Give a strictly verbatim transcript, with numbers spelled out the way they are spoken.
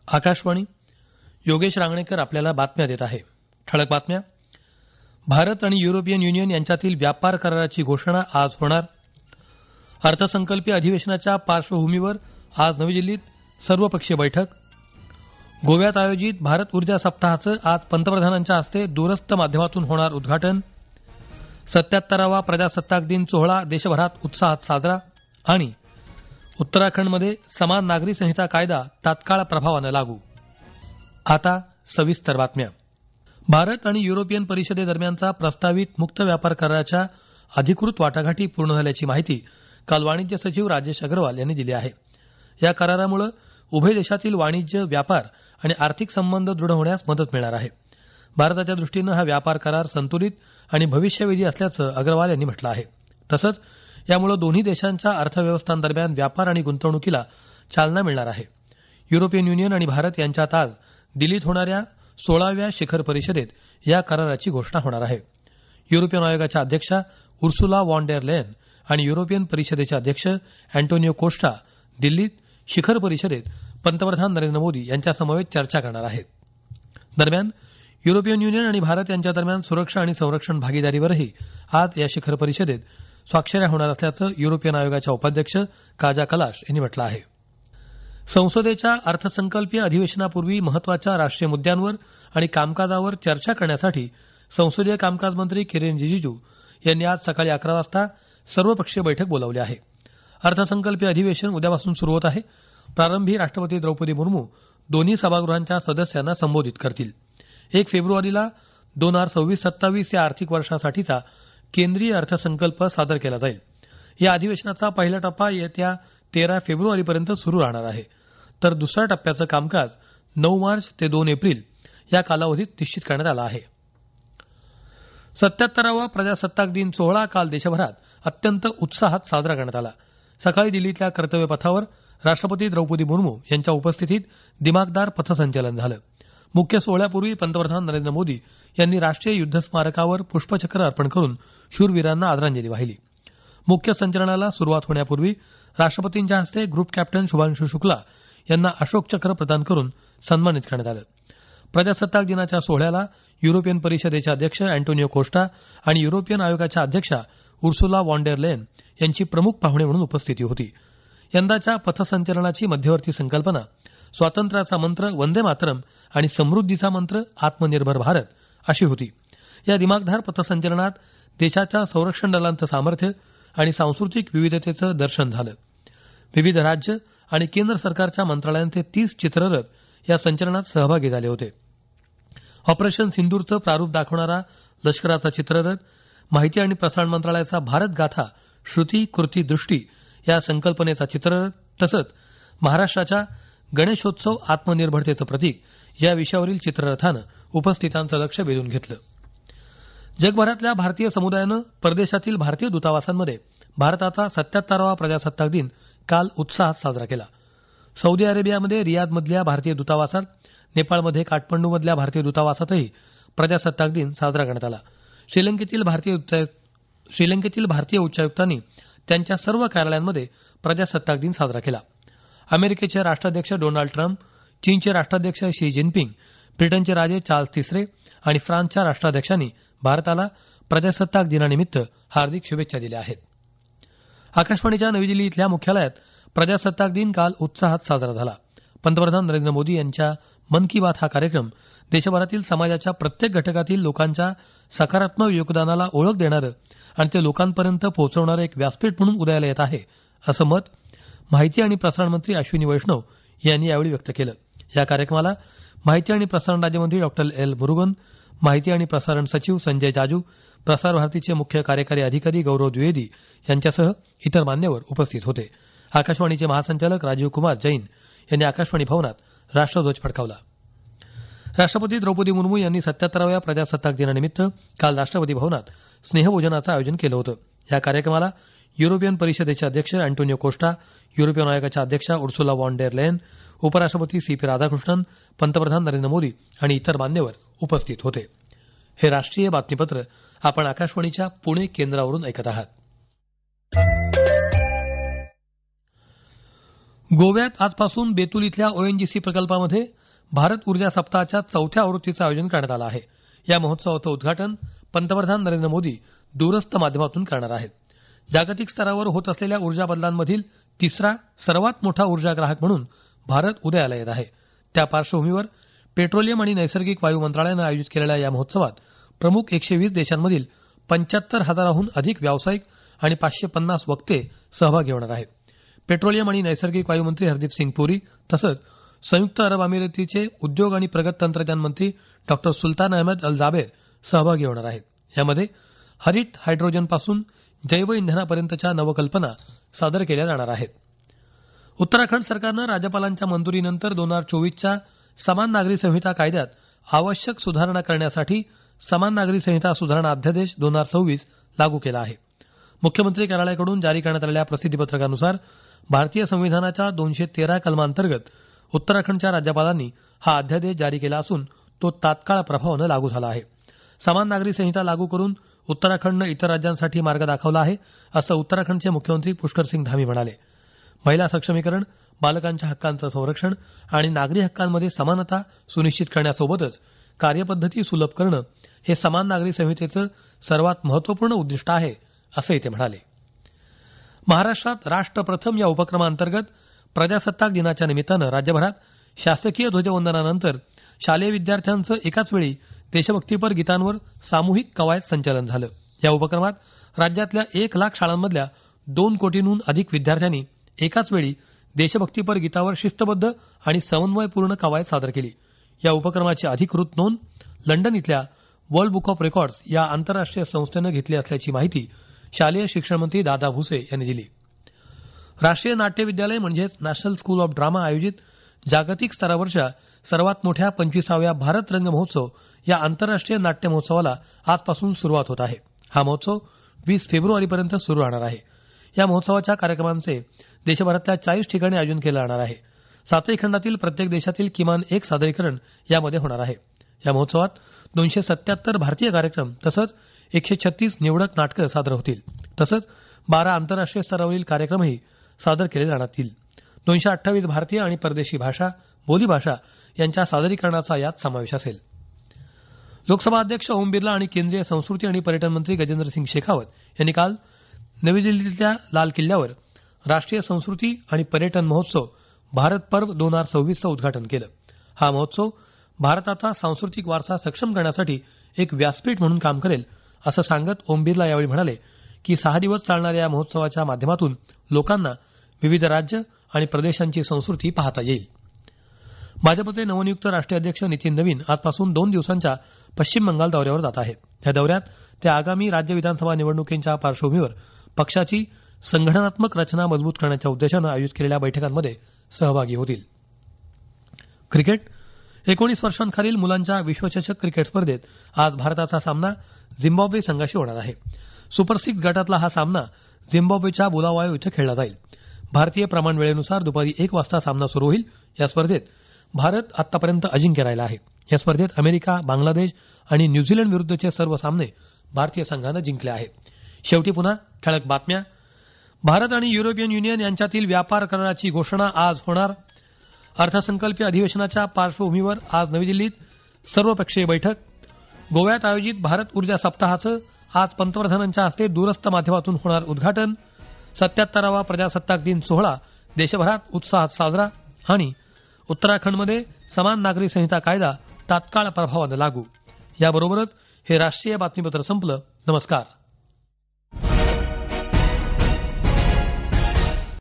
आकाशवाणी. योगेश रांगणेकर आपल्याला बातम्या देत आहे. ठळक बातम्या. भारत आणि युरोपियन युनियन यांच्यातील व्यापार कराराची घोषणा आज होणार. अर्थसंकल्पीय अधिवेशनाच्या पार्श्वभूमीवर आज नवी दिल्लीत सर्वपक्षीय बैठक. गोव्यात आयोजित भारत ऊर्जा सप्ताहाचं आज पंतप्रधानांच्या हस्ते दूरस्थ माध्यमातून होणार उद्घाटन. सत्याहत्तरावा प्रजासत्ताक दिन सोहळा देशभरात उत्साहात साजरा. आणि उत्तराखंडमध्ये समान नागरी संहिता कायदा तात्काळ प्रभावानं लागू. आता सविस्तर बातम्या. भारत आणि युरोपियन परिषदेदरम्यानचा प्रस्तावित मुक्त व्यापार कराराच्या अधिकृत वाटाघाटी पूर्ण झाल्याची माहिती काल वाणिज्य सचिव राजेश अग्रवाल यांनी दिली आहे. या करारामुळे उभय देशातील वाणिज्य, व्यापार आणि आर्थिक संबंध दृढ होण्यास मदत मिळणार आहे. भारताच्या दृष्टीनं हा व्यापार करार संतुलित आणि भविष्यवेधी असल्याचं अग्रवाल यांनी म्हटलं आहे. तसंच यामुळे दोन्ही देशांच्या अर्थव्यवस्थांदरम्यान व्यापार आणि गुंतवणुकीला चालना मिळणार आहे. युरोपियन युनियन आणि भारत यांच्यात आज दिल्लीत होणाऱ्या सोळाव्या शिखर परिषदेत या कराराची घोषणा होणार आहे. युरोपियन आयोगाच्या अध्यक्षा उर्सुला वॉन डेर लेयन आणि युरोपियन परिषदेचे अध्यक्ष अँटोनियो कोस्टा दिल्लीत शिखर परिषदेत पंतप्रधान नरेंद्र मोदी यांच्यासमवेत चर्चा करणार आहेत. दरम्यान युरोपियन युनियन आणि भारत यांच्या दरम्यान सुरक्षा आणि संरक्षण भागीदारीवरही आज या शिखर परिषदेत स्वाक्षऱ्या होणार असल्याचं युरोपियन आयोगाच्या उपाध्यक्ष काजा कलाश यांनी म्हटलं आहे. संसदेच्या अर्थसंकल्पीय अधिवेशनापूर्वी महत्वाच्या राष्ट्रीय मुद्द्यांवर आणि कामकाजावर चर्चा करण्यासाठी संसदीय कामकाज मंत्री किरेन रिजिजू यांनी आज सकाळी अकरा वाजता सर्वपक्षीय बैठक बोलावली आहे. अर्थसंकल्पीय अधिवेशन उद्यापासून सुरू होत आहे. प्रारंभी राष्ट्रपती द्रौपदी मुर्मू दोन्ही सभागृहांच्या सदस्यांना संबोधित करतील. एक फेब्रुवारीला दोन हजार सव्वीस सत्तावीस या आर्थिक वर्षासाठीचा केंद्रीय अर्थसंकल्प सादर केला जाईल. या अधिवेशनाचा पहिला टप्पा येत्या तेरा फेब्रुवारीपर्यंत सुरू राहणार आहे. तर दुसऱ्या टप्प्याचं कामकाज नऊ मार्च ते दोन एप्रिल या कालावधीत निश्चित करण्यात आलं आहे. सत्याहत्तरावा प्रजासत्ताक दिन सोहळा काल देशभरात अत्यंत उत्साहात साजरा करण्यात आला. सकाळी दिल्लीतल्या कर्तव्य पथावर राष्ट्रपती द्रौपदी मुर्मू यांच्या उपस्थितीत दिमाखदार पथसंचलन झालं. मुख्य सोहळ्यापूर्वी पंतप्रधान नरेंद्र मोदी यांनी राष्ट्रीय युद्ध स्मारकावर पुष्पचक्र अर्पण करून शूरवीरांना आदरांजली वाहिली. मुख्य संचलनाला सुरुवात होण्यापूर्वी राष्ट्रपतींच्या हस्ते ग्रुप कॅप्टन शुभांशु शुक्ला यांना अशोक चक्र प्रदान करून सन्मानित करण्यात आलं. प्रजासत्ताक दिनाच्या सोहळ्याला युरोपियन परिषदेचे अध्यक्ष अँटोनियो कोस्टा आणि युरोपियन आयोगाच्या अध्यक्षा उर्सुला वॉन डेर लेयन यांची प्रमुख पाहुणे म्हणून उपस्थिती होती. यंदाच्या पथसंचलनाची मध्यवर्ती संकल्पना स्वातंत्र्याचा मंत्र वंदे मातरम आणि समृद्धीचा मंत्र आत्मनिर्भर भारत अशी होती. या दिमाखदार पथसंचलनात देशाच्या संरक्षण दलांचं सामर्थ्य आणि सांस्कृतिक विविधतेचं दर्शन झालं. विविध राज्य आणि केंद्र सरकारच्या मंत्रालयांचे तीस चित्ररथ या संचलनात सहभागी झाले होते. ऑपरेशन सिंदूरचं प्रारूप दाखवणारा लष्कराचा चित्ररथ, माहिती आणि प्रसारण मंत्रालयाचा भारत गाथा श्रुती कृती दृष्टी या संकल्पनेचा चित्ररथ तसंच महाराष्ट्राच्या गणेशोत्सव आत्मनिर्भरतेचं प्रतीक या विषयावरील चित्ररथानं उपस्थितांचं लक्ष वेधून घेतलं. जगभरातल्या भारतीय समुदायानं परदेशातील भारतीय दूतावासांमध्ये भारताचा सत्याहत्तरावा प्रजासत्ताक दिन काल उत्साहात साजरा केला. सौदी अरेबियामध्ये रियादमधल्या भारतीय दूतावासात, नेपाळमध्ये काठमांडूमधल्या भारतीय दूतावासातही प्रजासत्ताक दिन साजरा करण्यात आला. श्रीलंकेतील भारतीय श्रीलंकेतील भारतीय उच्चायुक्तांनी त्यांच्या सर्व कार्यालयांमध्ये प्रजासत्ताक दिन साजरा केला. अमेरिकेचे राष्ट्राध्यक्ष डोनाल्ड ट्रम्प, चीनचे राष्ट्राध्यक्ष शी जिनपिंग, ब्रिटनचे राजे चार्ल्स तिसरे आणि फ्रान्सच्या राष्ट्राध्यक्षांनी भारताला प्रजासत्ताक दिनानिमित्त हार्दिक शुभेच्छा दिल्या आहेत. आकाशवाणीच्या नवी दिल्ली इथल्या मुख्यालयात प्रजासत्ताक दिन काल उत्साहात साजरा झाला. पंतप्रधान नरेंद्र मोदी यांच्या मन की बात हा कार्यक्रम देशभरातील समाजाच्या प्रत्येक घटकातील लोकांच्या सकारात्मक योगदानाला ओळख देणारं आणि ते लोकांपर्यंत पोहोचवणारं एक व्यासपीठ म्हणून उदयाला येत आहे असं मत माहिती आणि प्रसारण मंत्री अश्विनी वैष्णव यांनी यावेळी व्यक्त केलं. या कार्यक्रमाला माहिती आणि प्रसारण राज्यमंत्री डॉक्टर एल मुरुगन, माहिती आणि प्रसारण सचिव संजय जाजू, प्रसार भारतीचे मुख्य कार्यकारी अधिकारी गौरव द्विवेदी यांच्यासह इतर मान्यवर उपस्थित होते. आकाशवाणीचे महासंचालक राजीव कुमार जैन यांनी आकाशवाणी भवनात राष्ट्रध्वज फडकावला. राष्ट्रपती द्रौपदी मुर्मू यांनी सत्याहत्तराव्या प्रजासत्ताक दिनानिमित्त काल राष्ट्रपती भवनात स्नेहभोजनाचं आयोजन केलं होतं. या कार्यक्रमाला युरोपियन परिषदेचे अध्यक्ष अँटोनियो कोस्टा, युरोपियन आयोगाच्या अध्यक्षा उर्सुला वॉन डेर लेयन, उपराष्ट्रपती सी पी राधाकृष्णन, पंतप्रधान नरेंद्र मोदी आणि इतर मान्यवर उपस्थित होते. हे राष्ट्रीय बातमीपत्र आपण आकाशवाणीच्या पुणे केंद्रावरून ऐकत आहात. गोव्यात आजपासून बेतूल इथल्या ओएनजीसी प्रकल्पामध्ये भारत ऊर्जा सप्ताहाच्या चौथ्या आवृत्तीचं आयोजन करण्यात आलं आहे. या महोत्सवाचं उद्घाटन पंतप्रधान नरेंद्र मोदी दूरस्थ माध्यमातून करणार आहेत. जागतिक स्तरावर होत असलेल्या ऊर्जा बदलांमधील तिसरा सर्वात मोठा ऊर्जा ग्राहक म्हणून भारत उदयाला येत आहे. त्या पार्श्वभूमीवर पेट्रोलियम आणि नैसर्गिक वायू मंत्रालयानं आयोजित केलेल्या या महोत्सवात प्रमुख एकशे वीस देशांमधील पंच्याहत्तर हजाराहून अधिक व्यावसायिक आणि पाचशे पन्नास वक्ते सहभागी होणार आहेत. पेट्रोलियम आणि नैसर्गिक वायू मंत्री हरदीप सिंग पुरी तसंच संयुक्त अरब अमिरातीचे उद्योग आणि प्रगत तंत्रज्ञान मंत्री doctor Sultan Ahmed Al Jaber सहभागी होणार आहेत. यामध्ये हरित हायड्रोजनपासून जैव इंधनापर्यंतच्या नवकल्पना सादर केल्या जाणार आहेत. उत्तराखंड सरकारनं राज्यपालांच्या मंजुरीनंतर दोन हजार चोवीसच्या समान नागरी संहिता कायद्यात आवश्यक सुधारणा करण्यासाठी समान नागरी संहिता सुधारणा अध्यादेश दोन हजार सव्वीस लागू केला आहे. मुख्यमंत्री कार्यालयाकडून जारी करण्यात आलेल्या प्रसिद्धीपत्रकानुसार भारतीय संविधानाच्या दोनशे तेरा कलमांतर्गत उत्तराखंडच्या राज्यपालांनी हा अध्यादेश जारी केला असून तो तात्काळ प्रभावानं लागू झाला आहे. समान नागरी संहिता लागू करून उत्तराखंडनं इतर राज्यांसाठी मार्ग दाखवला आहे असं उत्तराखंडचे मुख्यमंत्री पुष्करसिंग धामी म्हणाले. महिला सक्षमीकरण, बालकांच्या हक्कांचं संरक्षण आणि नागरी हक्कांमध्ये समानता सुनिश्चित करण्यासोबतच कार्यपद्धती सुलभ करणं हे समान नागरी संहितेचं सर्वात महत्वपूर्ण उद्दिष्ट आहे असंही ते म्हणाले. महाराष्ट्रात राष्ट्र प्रथम या उपक्रमाअंतर्गत प्रजासत्ताक दिनाच्या निमित्तानं राज्यभरात शासकीय ध्वजवंदनानंतर शालेय विद्यार्थ्यांचं एकाच वेळी देशभक्तीपर गीतांवर सामूहिक कवायत संचलन झालं. या उपक्रमात राज्यातल्या एक लाख शाळांमधल्या दोन कोटींहून अधिक विद्यार्थ्यांनी एकाच वेळी देशभक्तीपर गीतावर शिस्तबद्ध आणि समन्वयपूर्ण कवायत सादर केली. या उपक्रमाची अधिकृत नोंद लंडन इथल्या वर्ल्ड बुक ऑफ रेकॉर्ड्स या आंतरराष्ट्रीय संस्थेनं घेतली असल्याची माहिती शालेय शिक्षण मंत्री दादा भुसे यांनी दिली. राष्ट्रीय नाट्य विद्यालय म्हणजेच नॅशनल स्कूल ऑफ ड्रामा आयोजित जागतिक स्तरावरच्या सर्वात मोठ्या पंचवीसाव्या भारत रंग महोत्सव या आंतरराष्ट्रीय नाट्य महोत्सवाला आजपासून सुरुवात होत आहे. हा महोत्सव वीस फेब्रुवारीपर्यंत सुरू राहणार आहे. या महोत्सवाच्या कार्यक्रमांचे देशभरातल्या चाळीस ठिकाणी आयोजन केलं जाणार आहे. सातही खंडातील प्रत्येक देशातील किमान एक सादरीकरण यामध्ये होणार आहे. या महोत्सवात दोनशे सत्याहत्तर भारतीय कार्यक्रम तसंच एकशे छत्तीस निवडक नाटकं सादर होतील. तसंच बारा आंतरराष्ट्रीय स्तरावरील कार्यक्रमही सादर केले जाणार. दोनशे अठ्ठावीस भारतीय आणि परदेशी भाषा बोलीभाषा यांच्या सादरीकरणाचा यात समावेश असेल. लोकसभा अध्यक्ष ओम बिर्ला आणि केंद्रीय संस्कृती आणि पर्यटन मंत्री गजेंद्रसिंग शेखावत यांनी काल नवी दिल्लीतल्या लाल किल्ल्यावर राष्ट्रीय संस्कृती आणि पर्यटन महोत्सव भारत पर्व दोन हजार सव्वीसचं उद्घाटन केलं. हा महोत्सव भारताचा सांस्कृतिक वारसा सक्षम करण्यासाठी एक व्यासपीठ म्हणून काम करेल असं सांगत ओम बिर्ला यावेळी म्हणाले की सहा दिवस चालणाऱ्या या महोत्सवाच्या माध्यमातून लोकांना विविध राज्य आणि प्रदेशांची संस्कृती पाहता येईल. भाजपचे नवनियुक्त राष्ट्रीय अध्यक्ष नितीन नवीन आजपासून दोन दिवसांच्या पश्चिम बंगाल दौऱ्यावर जात आहेत. या दौऱ्यात ते आगामी राज्य विधानसभा निवडणुकींच्या पार्श्वभूमीवर पक्षाची संघटनात्मक रचना मजबूत करण्याच्या उद्देशानं आयोजित केलेल्या बैठकांमध्ये सहभागी होतील. क्रिकेट एकोणीस वर्षांखालील मुलांच्या विश्वचषक क्रिकेट स्पर्धेत आज भारताचा सामना झिम्बाब्वे संघाशी होणार आहे. सुपर सिक्स गटातला हा सामना झिम्बाब्वेच्या बुलावायो इथं खेळला जाईल. भारतीय प्रमाण वेळेनुसार दुपारी एक वाजता सामना सुरू होईल. या स्पर्धेत भारत आतापर्यंत अजिंक्य राहिला आहे. या स्पर्धेत अमेरिका, बांगलादेश आणि न्यूझीलंड विरुद्धचे सर्व सामने भारतीय संघानं जिंकले आहेत. शेवटी पुन्हा ठळक बातम्या. भारत आणि युरोपियन युनियन यांच्यातील व्यापार कराराची घोषणा आज होणार. अर्थसंकल्पीय अधिवेशनाच्या पार्श्वभूमीवर आज नवी दिल्लीत सर्वपक्षीय बैठक. गोव्यात आयोजित भारत ऊर्जा सप्ताहाचं आज पंतप्रधानांच्या हस्ते दूरस्थ माध्यमातून होणार उद्घाटन. सत्याहत्तरावा प्रजासत्ताक दिन सोहळा देशभरात उत्साहात साजरा. आणि उत्तराखंडमध्ये समान नागरी संहिता कायदा तात्काळ प्रभावानं लागू. याबरोबरच हे राष्ट्रीय बातमीपत्र संपलं. नमस्कार.